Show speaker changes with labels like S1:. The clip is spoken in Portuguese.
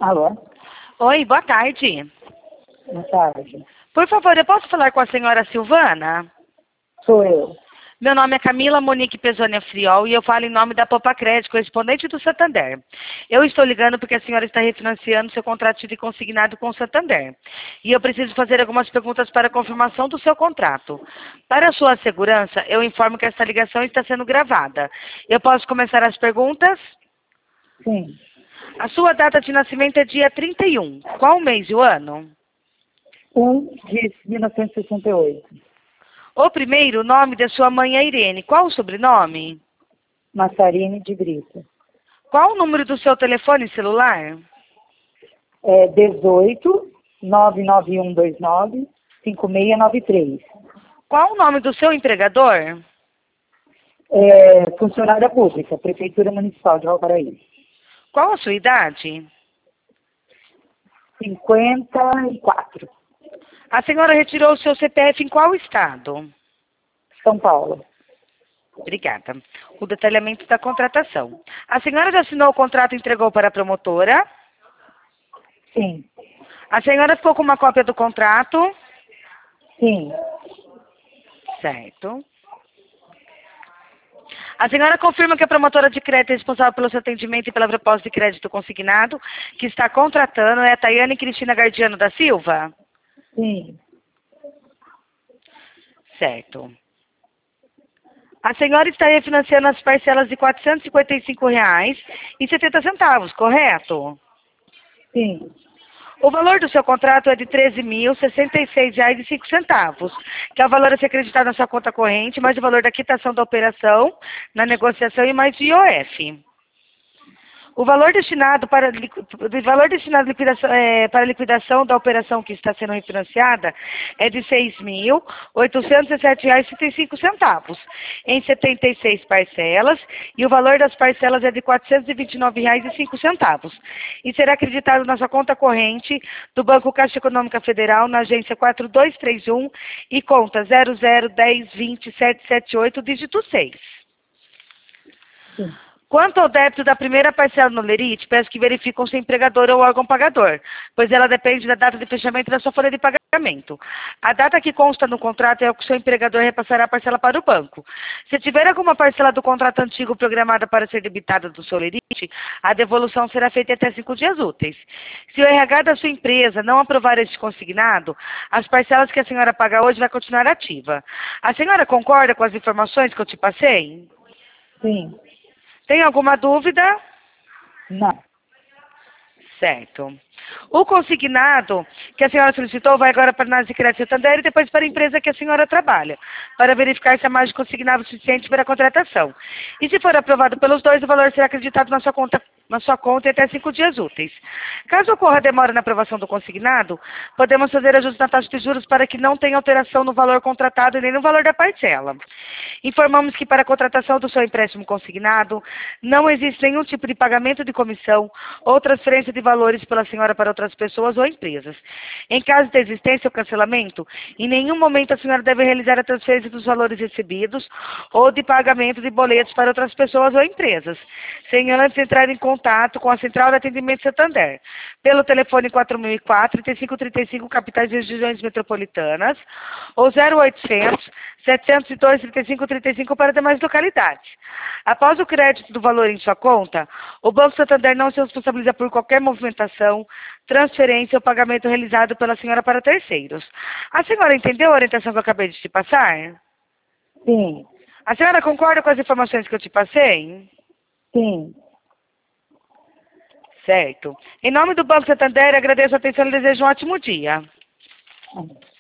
S1: Alô?
S2: Oi, boa tarde.
S1: Boa tarde.
S2: Por favor, eu posso falar com a senhora Silvana?
S1: Sou eu.
S2: Meu nome é Camila Monique Pesonia Friol e eu falo em nome da Popa Crédito, correspondente do Santander. Eu estou ligando porque a senhora está refinanciando seu contrato de consignado com o Santander. E eu preciso fazer algumas perguntas para confirmação do seu contrato. Para a sua segurança, eu informo que esta ligação está sendo gravada. Eu posso começar as perguntas?
S1: Sim.
S2: A sua data de nascimento é dia 31. Qual o mês e o ano?
S1: 1 de 1968.
S2: O primeiro nome da sua mãe é Irene. Qual o sobrenome?
S1: Massarini de Brito.
S2: Qual o número do seu telefone celular?
S1: 18 99129 5693.
S2: Qual o nome do seu empregador?
S1: Funcionária pública, Prefeitura Municipal de Valparaíso.
S2: Qual a sua idade?
S1: 54.
S2: A senhora retirou o seu CPF em qual estado?
S1: São Paulo.
S2: Obrigada. O detalhamento da contratação. A senhora já assinou o contrato e entregou para a promotora?
S1: Sim.
S2: A senhora ficou com uma cópia do contrato?
S1: Sim.
S2: Certo. A senhora confirma que a promotora de crédito é responsável pelo seu atendimento e pela proposta de crédito consignado, que está contratando, é a Tayane Cristina Gardiano da Silva?
S1: Sim.
S2: Certo. A senhora está refinanciando as parcelas de R$ 455,70, correto?
S1: Sim.
S2: O valor do seu contrato é de R$ 13.066,05, que é o valor a ser acreditado na sua conta corrente, mais o valor da quitação da operação, na negociação e mais o IOF. O valor destinado para para a liquidação da operação que está sendo refinanciada é de R$ 6.807,35, em 76 parcelas, e o valor das parcelas é de R$ 429,05, e será acreditado na sua conta corrente do Banco Caixa Econômica Federal, na agência 4231 e conta 0010207778, dígito 6.
S1: Sim.
S2: Quanto ao débito da primeira parcela no Lerite, peço que verifique com seu empregador ou órgão pagador, pois ela depende da data de fechamento da sua folha de pagamento. A data que consta no contrato é o que o seu empregador repassará a parcela para o banco. Se tiver alguma parcela do contrato antigo programada para ser debitada do seu Lerite, a devolução será feita até 5 dias úteis. Se o RH da sua empresa não aprovar este consignado, as parcelas que a senhora paga hoje vai continuar ativa. A senhora concorda com as informações que eu te passei?
S1: Sim.
S2: Tem alguma dúvida?
S1: Não.
S2: Certo. O consignado que a senhora solicitou vai agora para a Análise de Crédito Santander e depois para a empresa que a senhora trabalha, para verificar se a margem consignado suficiente para a contratação. E se for aprovado pelos dois, o valor será acreditado na sua conta em até 5 dias úteis. Caso ocorra demora na aprovação do consignado, podemos fazer ajustes na taxa de juros para que não tenha alteração no valor contratado e nem no valor da parcela. Informamos que para a contratação do seu empréstimo consignado, não existe nenhum tipo de pagamento de comissão ou transferência de valores pela senhora para outras pessoas ou empresas. Em caso de existência ou cancelamento, em nenhum momento a senhora deve realizar a transferência dos valores recebidos ou de pagamento de boletos para outras pessoas ou empresas, sem antes entrar em contato com a Central de Atendimento Santander, pelo telefone 4004-3535, capitais e regiões metropolitanas, ou 0800 702 3535 para demais localidades. Após o crédito do valor em sua conta, o Banco Santander não se responsabiliza por qualquer movimentação, transferência ou pagamento realizado pela senhora para terceiros. A senhora entendeu a orientação que eu acabei de te passar?
S1: Sim.
S2: A senhora concorda com as informações que eu te passei?
S1: Sim.
S2: Certo. Em nome do Banco Santander, agradeço a atenção e desejo um ótimo dia.